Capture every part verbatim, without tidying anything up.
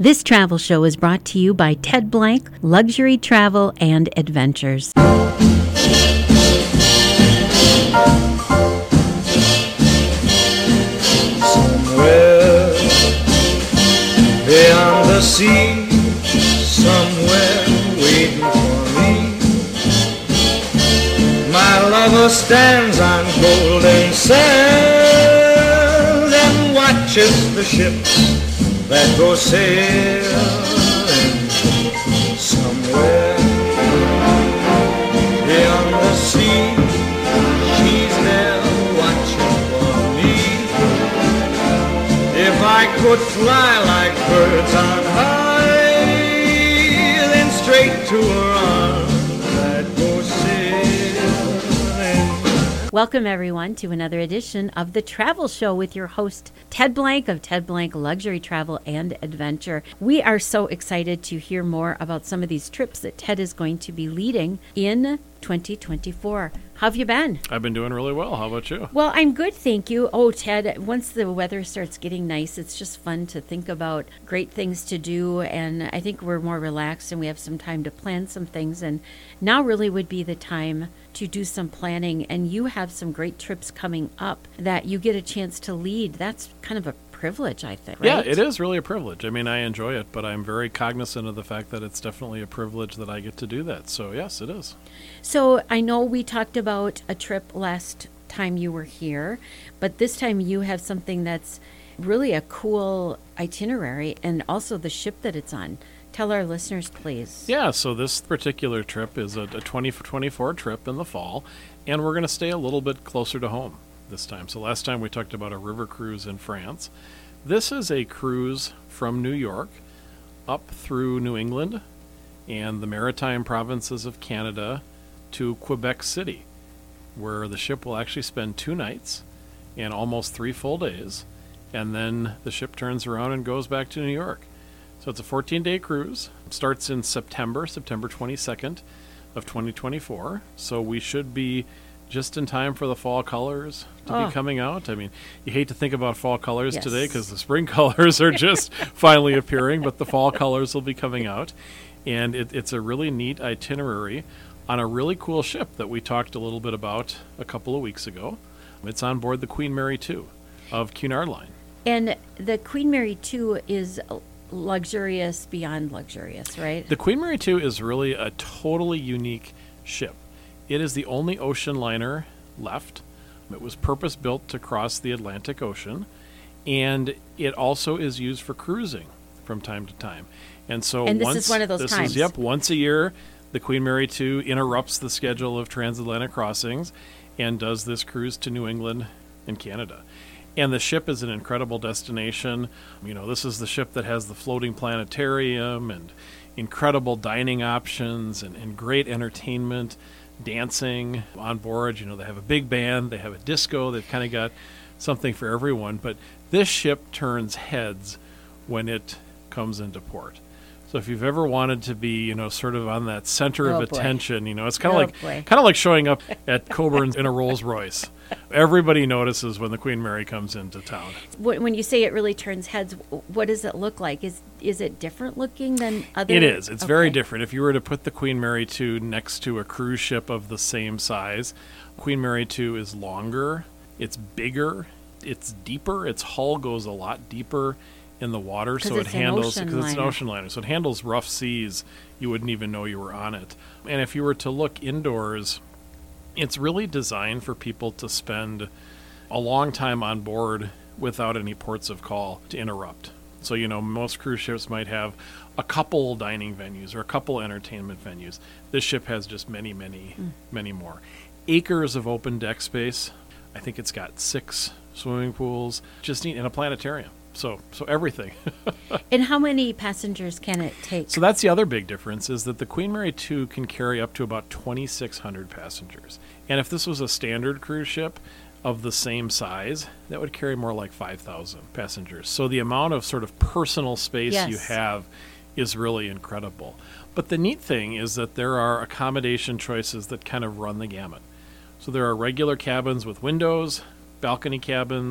This travel show is brought to you by Ted Blank, Luxury Travel and Adventures. Somewhere beyond the sea, somewhere waiting for me, my lover stands on golden sand and watches the ships that go sailing. Somewhere beyond the sea, she's there watching for me. If I could fly like birds on high, then straight to her arms I'd go sailing. Welcome, everyone, to another edition of The Travel Show with your host, Ted Blank of Ted Blank Luxury Travel and Adventure. We are so excited to hear more about some of these trips that Ted is going to be leading in twenty twenty-four. How have you been? I've been doing really well. How about you? Well, I'm good, thank you. Oh, Ted, once the weather starts getting nice, it's just fun to think about great things to do, and I think we're more relaxed and we have some time to plan some things, and now really would be the time to do some planning, and you have some great trips coming up that you get a chance to lead. That's kind of a privilege, I think, right? Yeah, it is really a privilege. I mean, I enjoy it, but I'm very cognizant of the fact that it's definitely a privilege that I get to do that. So, yes, it is. So, I know we talked about a trip last time you were here, but this time you have something that's really a cool itinerary and also the ship that it's on. Tell our listeners, please. Yeah, so this particular trip is a, a twenty twenty-four trip in the fall, and we're going to stay a little bit closer to home this time. So last time we talked about a river cruise in France. This is a cruise from New York up through New England and the maritime provinces of Canada to Quebec City, where the ship will actually spend two nights and almost three full days, and then the ship turns around and goes back to New York. So it's a fourteen-day cruise. It starts in September, September twenty-second of twenty twenty-four. So we should be just in time for the fall colors to Oh. be coming out. I mean, you hate to think about fall colors Yes. today because the spring colors are just finally appearing, but the fall colors will be coming out. And it, it's a really neat itinerary on a really cool ship that we talked a little bit about a couple of weeks ago. It's on board the Queen Mary two of Cunard Line. And the Queen Mary two is luxurious beyond luxurious, right? The Queen Mary two is really a totally unique ship. It is the only ocean liner left. It was purpose-built to cross the Atlantic Ocean, and it also is used for cruising from time to time. And so And this once, is one of those this times. Is, yep, once a year, the Queen Mary two interrupts the schedule of transatlantic crossings and does this cruise to New England and Canada. And the ship is an incredible destination. You know, this is the ship that has the floating planetarium and incredible dining options and, and great entertainment, dancing on board. You know, they have a big band, they have a disco, they've kind of got something for everyone. But this ship turns heads when it comes into port. So if you've ever wanted to be, you know, sort of on that center Oh, of boy. attention, you know, it's kind of Oh, like boy. kind of like showing up at Coburn's in a Rolls Royce. Everybody notices when the Queen Mary comes into town. Wh- When you say it really turns heads, wh- what does it look like? Is is it different looking than other? It is. It's very Okay. different. If you were to put the Queen Mary two next to a cruise ship of the same size, Queen Mary two is longer, it's bigger, it's deeper, its hull goes a lot deeper in the water, 'Cause so it it's an handles ocean because it's an liner. ocean liner, so it handles rough seas. You wouldn't even know you were on it. And if you were to look indoors, it's really designed for people to spend a long time on board without any ports of call to interrupt. So, you know, most cruise ships might have a couple dining venues or a couple entertainment venues. This ship has just many, many, Mm. many more. Acres of open deck space. I think it's got six swimming pools, just neat, and a planetarium. So, so everything. And how many passengers can it take? So that's the other big difference, is that the Queen Mary two can carry up to about twenty-six hundred passengers. And if this was a standard cruise ship of the same size, that would carry more like five thousand passengers. So the amount of sort of personal space you Yes. have is really incredible. But the neat thing is that there are accommodation choices that kind of run the gamut. So there are regular cabins with windows, balcony cabins,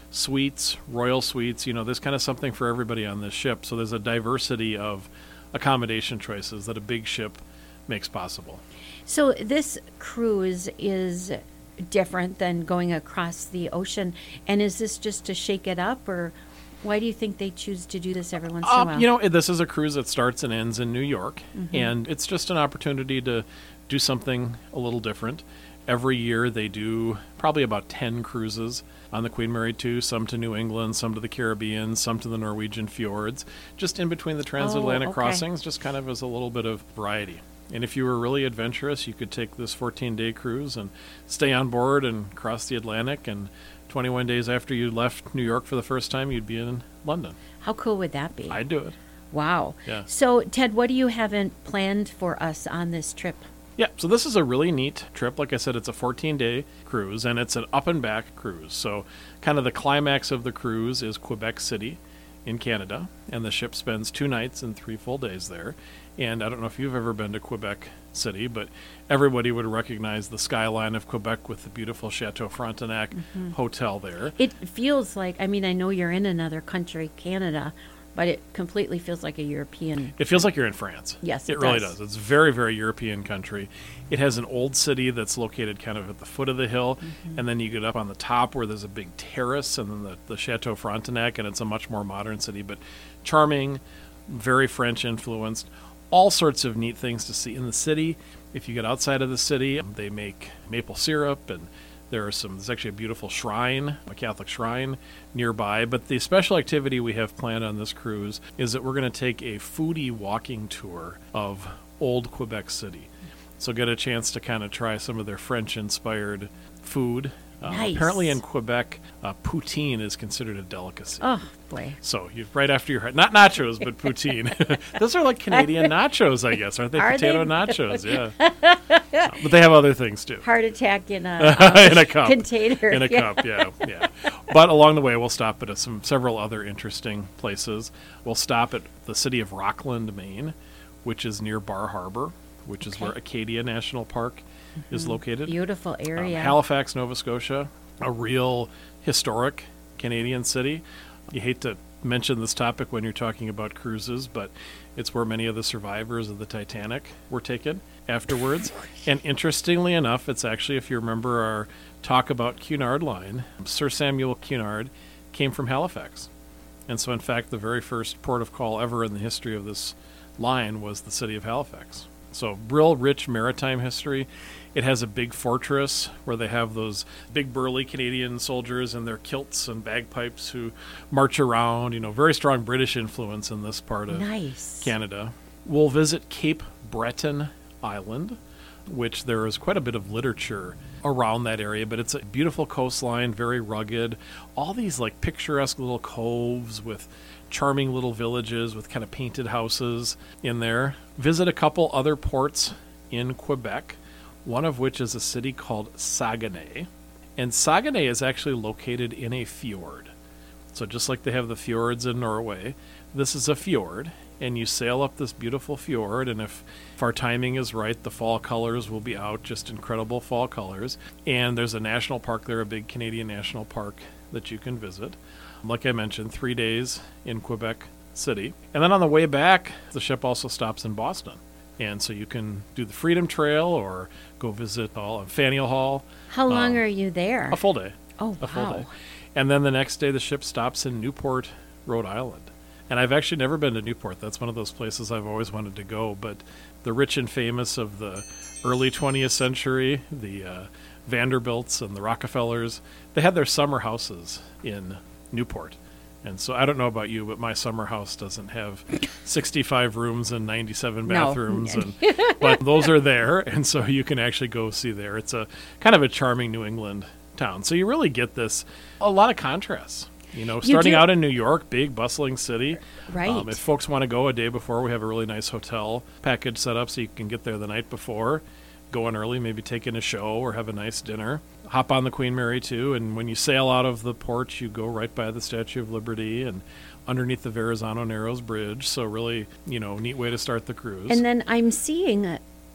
suites, royal suites. You know, there's kind of something for everybody on this ship. So there's a diversity of accommodation choices that a big ship makes possible. So this cruise is different than going across the ocean. And is this just to shake it up, or why do you think they choose to do this every once in a Um, while? you know, this is a cruise that starts and ends in New York, Mm-hmm. and it's just an opportunity to do something a little different. Every year they do probably about ten cruises on the Queen Mary two, some to New England, some to the Caribbean, some to the Norwegian fjords, just in between the transatlantic Oh, okay. crossings, just kind of as a little bit of variety. And if you were really adventurous, you could take this fourteen-day cruise and stay on board and cross the Atlantic, and twenty-one days after you left New York for the first time, you'd be in London. How cool would that be? I'd do it. Wow. Yeah. So, Ted, what do you haven't planned for us on this trip? Yeah, so this is a really neat trip. Like I said, it's a fourteen-day cruise, and it's an up-and-back cruise. So kind of the climax of the cruise is Quebec City in Canada, and the ship spends two nights and three full days there. And I don't know if you've ever been to Quebec City, but everybody would recognize the skyline of Quebec with the beautiful Chateau Frontenac Mm-hmm. hotel there. It feels like, I mean, I know you're in another country, Canada, but it completely feels like a European. It feels like you're in France. Yes, it, it really does. does. It's a very, very European country. It has an old city that's located kind of at the foot of the hill, Mm-hmm. and then you get up on the top where there's a big terrace, and then the, the Chateau Frontenac, and it's a much more modern city, but charming, very French influenced. All sorts of neat things to see in the city. If you get outside of the city, they make maple syrup, and there are some. There's actually a beautiful shrine, a Catholic shrine nearby. But the special activity we have planned on this cruise is that we're going to take a foodie walking tour of old Quebec City. So get a chance to kind of try some of their French-inspired food. Uh, Nice. Apparently in Quebec, uh, poutine is considered a delicacy. Oh, boy. So you right after your not nachos, but poutine. Those are like Canadian nachos, I guess, aren't they? Are Potato they? nachos, yeah. Uh, but they have other things too. Heart attack in a, uh, In a cup. container. In a Yeah. cup, yeah, yeah. But along the way, we'll stop at some several other interesting places. We'll stop at the city of Rockland, Maine, which is near Bar Harbor, which is Okay. where Acadia National Park is located. Beautiful Um, area. Halifax, Nova Scotia, a real historic Canadian city. You hate to mention this topic when you're talking about cruises, but it's where many of the survivors of the Titanic were taken afterwards. And interestingly enough, it's actually, if you remember our talk about Cunard Line, Sir Samuel Cunard came from Halifax. And so, in fact, the very first port of call ever in the history of this line was the city of Halifax. So, real rich maritime history. It has a big fortress where they have those big burly Canadian soldiers in their kilts and bagpipes who march around. You know, very strong British influence in this part of Nice. Canada. We'll visit Cape Breton Island, which there is quite a bit of literature around that area, but it's a beautiful coastline, very rugged. All these like picturesque little coves with charming little villages with kind of painted houses in there. Visit a couple other ports in Quebec, one of which is a city called Saguenay. And Saguenay is actually located in a fjord. So just like they have the fjords in Norway, this is a fjord, and you sail up this beautiful fjord, and if, if our timing is right, the fall colors will be out, just incredible fall colors. And there's a national park there, a big Canadian national park that you can visit. Like I mentioned, three days in Quebec City. And then on the way back, the ship also stops in Boston. And so you can do the Freedom Trail or go visit all of Faneuil Hall. How long Um, are you there? A full day. Oh, A full wow. day. And then the next day, the ship stops in Newport, Rhode Island. And I've actually never been to Newport. That's one of those places I've always wanted to go. But the rich and famous of the early twentieth century, the uh, Vanderbilts and the Rockefellers, they had their summer houses in Newport. And so I don't know about you, but my summer house doesn't have sixty-five rooms and ninety-seven No. bathrooms. And, but those are there, and so you can actually go see there. It's a kind of a charming New England town. So you really get this, a lot of contrasts. You know, starting do. out in New York, big, bustling city. Right. Um, if folks want to go a day before, we have a really nice hotel package set up so you can get there the night before. Go in early, maybe take in a show or have a nice dinner. Hop on the Queen Mary, too, and when you sail out of the port, you go right by the Statue of Liberty and underneath the Verrazano Narrows Bridge. So really, you know, neat way to start the cruise. And then I'm seeing uh,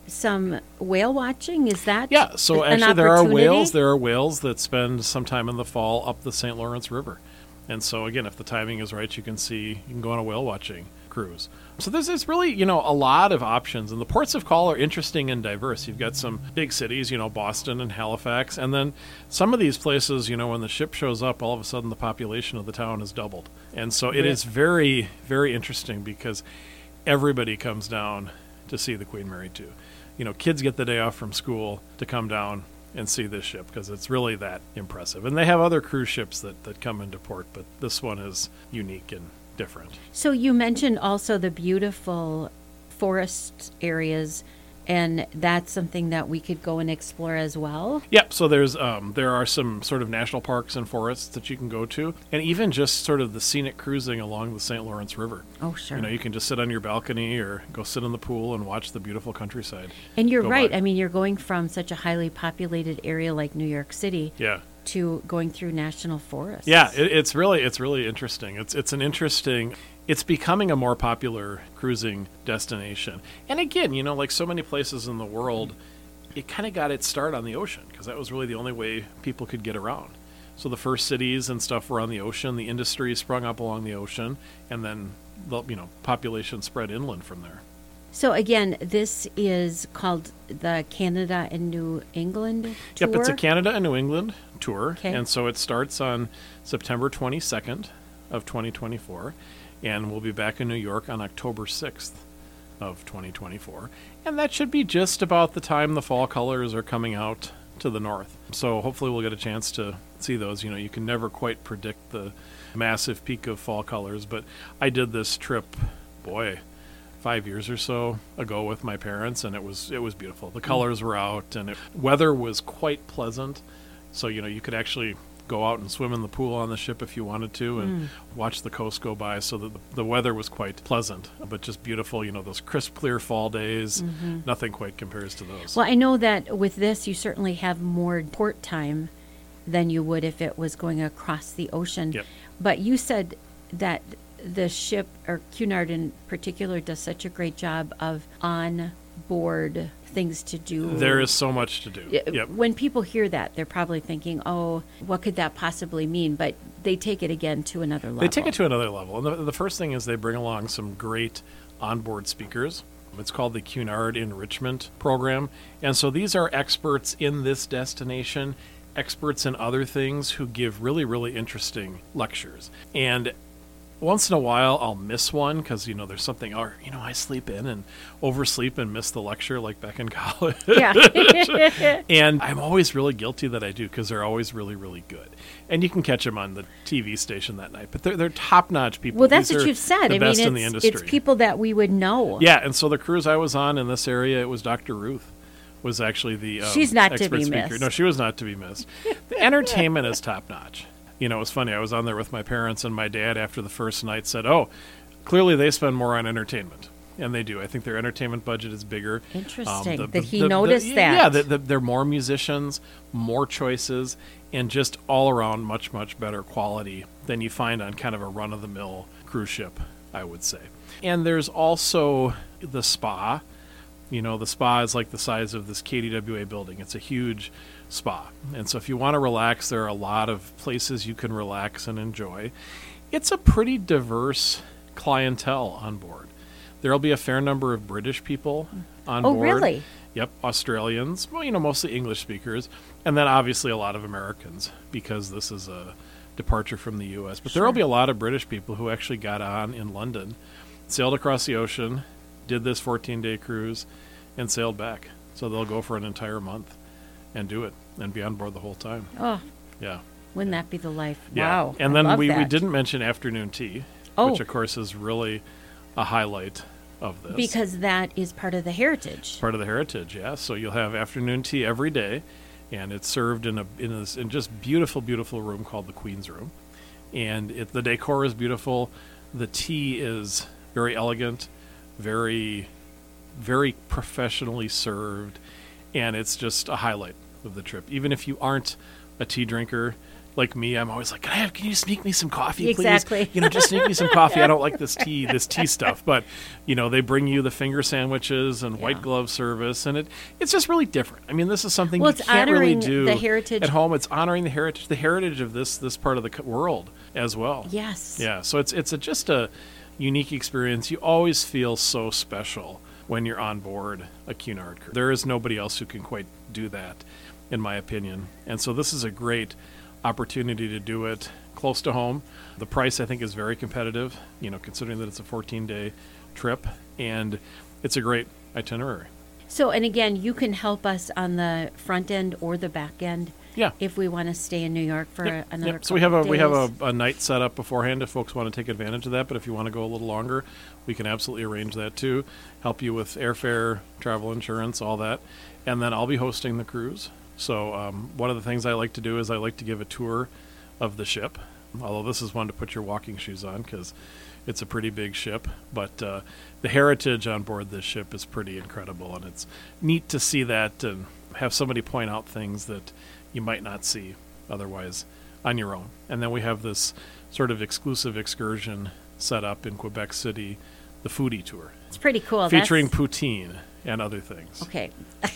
some whale watching. Is that Yeah, so an actually there are opportunity? whales. There are whales that spend some time in the fall up the Saint Lawrence River. And so again, if the timing is right, you can see, you can go on a whale watching cruise. So this is really, you know, a lot of options. And the ports of call are interesting and diverse. You've got some big cities, you know, Boston and Halifax. And then some of these places, you know, when the ship shows up, all of a sudden the population of the town has doubled. And so it Yeah. is very, very interesting because everybody comes down to see the Queen Mary two. You know, kids get the day off from school to come down and see this ship because it's really that impressive. And they have other cruise ships that, that come into port, but this one is unique and different. So you mentioned also the beautiful forest areas, and that's something that we could go and explore as well. Yep. So there's um, there are some sort of national parks and forests that you can go to, and even just sort of the scenic cruising along the Saint Lawrence River. Oh, sure. You know, you can just sit on your balcony or go sit in the pool and watch the beautiful countryside. And you're go right. by. I mean, you're going from such a highly populated area like New York City Yeah. to going through national forests. Yeah, it, it's really it's really interesting. It's it's an interesting. It's becoming a more popular cruising destination. And again, you know, like so many places in the world, it kind of got its start on the ocean because that was really the only way people could get around. So the first cities and stuff were on the ocean. The industry sprung up along the ocean, and then the you know population spread inland from there. So again, this is called the Canada and New England tour. Yep, it's a Canada and New England tour, Okay. and so it starts on September twenty-second of twenty twenty-four, and we'll be back in New York on October sixth of twenty twenty-four, and that should be just about the time the fall colors are coming out to the north. So hopefully we'll get a chance to see those. You know, you can never quite predict the massive peak of fall colors, but I did this trip, boy, five years or so ago with my parents, and it was it was beautiful. The colors were out, and it, weather was quite pleasant. So you know you could actually go out and swim in the pool on the ship if you wanted to, and watch the coast go by. So that the, the weather was quite pleasant, but just beautiful. You know, those crisp, clear fall days. Nothing quite compares to those. Well, I know that with this, you certainly have more port time than you would if it was going across the ocean. Yep. But you said that the ship, or Cunard in particular, does such a great job of on-board things to do. There is so much to do. Yeah, Yep. When people hear that, they're probably thinking, oh, what could that possibly mean? But they take it again to another level. They take it to another level. And the, the first thing is they bring along some great onboard speakers. It's called the Cunard Enrichment Program. And so these are experts in this destination, experts in other things who give really, really interesting lectures. And once in a while, I'll miss one because, you know, there's something, or, you know, I sleep in and oversleep and miss the lecture like back in college. Yeah. And I'm always really guilty that I do because they're always really, really good. And you can catch them on the T V station that night. But they're, they're top-notch people. Well, that's These what are you've said. The I best mean, in the it's, industry. it's people that we would know. Yeah, and so the cruise I was on in this area, it was Doctor Ruth was actually the um, She's not to expert be speaker. missed. No, she was not to be missed. The entertainment is top-notch. You know, it was funny. I was on there with my parents, and my dad, after the first night, said, oh, clearly they spend more on entertainment. And they do. I think their entertainment budget is bigger. Interesting the- that the- he the- noticed the- that. Yeah, the, the, there are more musicians, more choices, and just all around much, much better quality than you find on kind of a run-of-the-mill cruise ship, I would say. And there's also the spa. You know, the spa is like the size of this K D W A building. It's a huge spa. And so if you want to relax, there are a lot of places you can relax and enjoy. It's a pretty diverse clientele on board. There'll be a fair number of British people on Oh, board. really? Yep, Australians, well, you know, mostly English speakers, and then obviously a lot of Americans because this is a departure from the U S. But there will be a lot of British people who actually got on in London, sailed across the ocean, did this fourteen-day cruise, and sailed back. So they'll go for an entire month and do it and be on board the whole time. Oh, Yeah. wouldn't that be the life? Yeah. Wow. And I then love we, we that. didn't mention afternoon tea, Oh. which of course is really a highlight of this. Because that is part of the heritage. Part of the heritage, yeah. So you'll have afternoon tea every day, and it's served in a in this in just beautiful, beautiful room called the Queen's Room, and it, the decor is beautiful. The tea is very elegant, very, very professionally served, and it's just a highlight of the trip. Even if you aren't a tea drinker, like me, I'm always like, can I have, can you sneak me some coffee, please? Exactly. You know, just sneak me some coffee. I don't like this tea, this tea stuff. But, you know, they bring you the finger sandwiches and Yeah. white glove service, and it it's just really different. I mean, this is something Well, you it's can't really honoring do the heritage. at home. It's honoring the heritage, the heritage of this this part of the co- world as well. Yes. Yeah. So it's it's a, just a unique experience. You always feel so special when you're on board a Cunard cruise. There is nobody else who can quite do that, in my opinion. And so this is a great opportunity to do it close to home. The price, I think, is very competitive, you know, considering that it's a fourteen-day trip, and it's a great itinerary. So, and again, you can help us on the front end or the back end Yeah. if we want to stay in New York for Yep, another yep. So we have a couple we have days. a, a night set up beforehand if folks want to take advantage of that. But if you want to go a little longer, we can absolutely arrange that too. Help you with airfare, travel insurance, all that, and then I'll be hosting the cruise. So um, one of the things I like to do is I like to give a tour of the ship. Although this is one to put your walking shoes on because it's a pretty big ship. But uh, the heritage on board this ship is pretty incredible, and it's neat to see that and have somebody point out things that you might not see otherwise on your own. And then we have this sort of exclusive excursion set up in Quebec City, the foodie tour, It's pretty cool. featuring That's, poutine and other things. okay.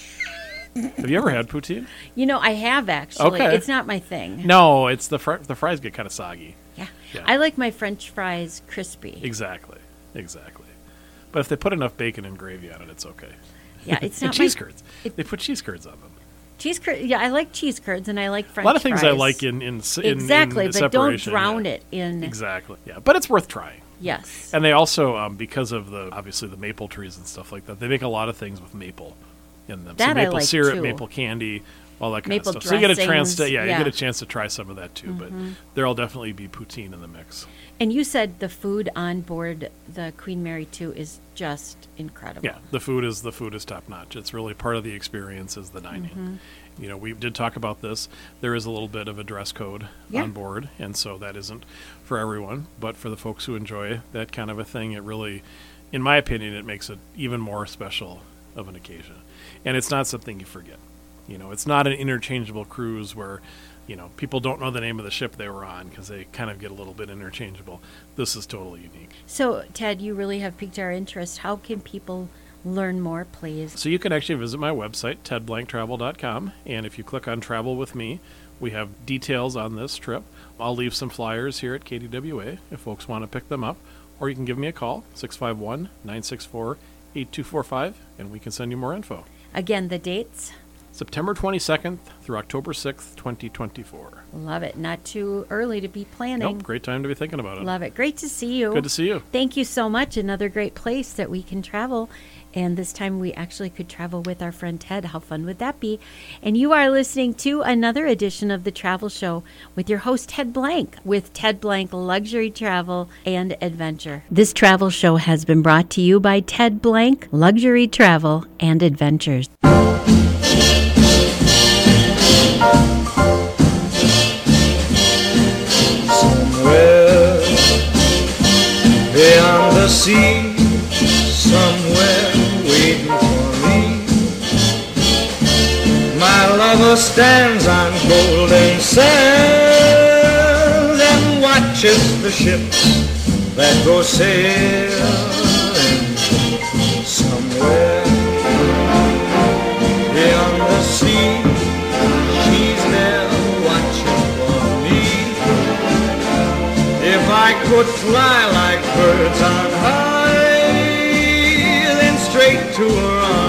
Have you ever had poutine? You know, I have actually. Okay. It's not my thing. No, it's the fr- the fries get kind of soggy. Yeah. Yeah. I like my French fries crispy. Exactly, exactly. But if they put enough bacon and gravy on it, it's okay. Yeah, it's And not cheese my curds. it- They put cheese curds on them. cheese curd. Yeah, I like cheese curds and I like French A lot of things I fries. like in in, s- in exactly, in but don't separation, drown yeah. it in. Exactly. Yeah, but it's worth trying. Yes. And they also, um, because of the obviously the maple trees and stuff like that, they make a lot of things with maple in them. so That I maple like, syrup, too. maple candy, all that kind Maple of stuff. So you get a chance dressings, to, yeah, yeah. you get a chance to try some of that too. But there'll definitely be poutine in the mix. And you said the food on board the Queen Mary two is just incredible. Yeah, the food is the food is top notch. It's really part of the experience is the dining. Mm-hmm. You know, we did talk about this. There is a little bit of a dress code Yeah. on board, and so that isn't for everyone. But for the folks who enjoy that kind of a thing, it really, in my opinion, it makes it even more special of an occasion. And it's not something you forget. You know, it's not an interchangeable cruise where, you know, people don't know the name of the ship they were on because they kind of get a little bit interchangeable. This is totally unique. So, Ted, you really have piqued our interest. How can people learn more, please? So you can actually visit my website, ted blank travel dot com, and if you click on Travel with Me, we have details on this trip. I'll leave some flyers here at K D W A if folks want to pick them up, or you can give me a call, six five one, nine six four, eight two four five, and we can send you more info. Again, the dates. September twenty-second through October sixth, twenty twenty-four. Love it. Not too early to be planning. Nope, great time to be thinking about it. Love it. Great to see you. Good to see you. Thank you so much. Another great place that we can travel. And this time we actually could travel with our friend Ted. How fun would that be? And you are listening to another edition of The Travel Show with your host, Ted Blank, with Ted Blank Luxury Travel and Adventure. This travel show has been brought to you by Ted Blank Luxury Travel and Adventures. Somewhere beyond the sea, somewhere waiting for me, my lover stands on golden sand and watches the ships that go sailing. Somewhere beyond the sea, she's there watching for me. If I could fly like birds on high, then straight to her arms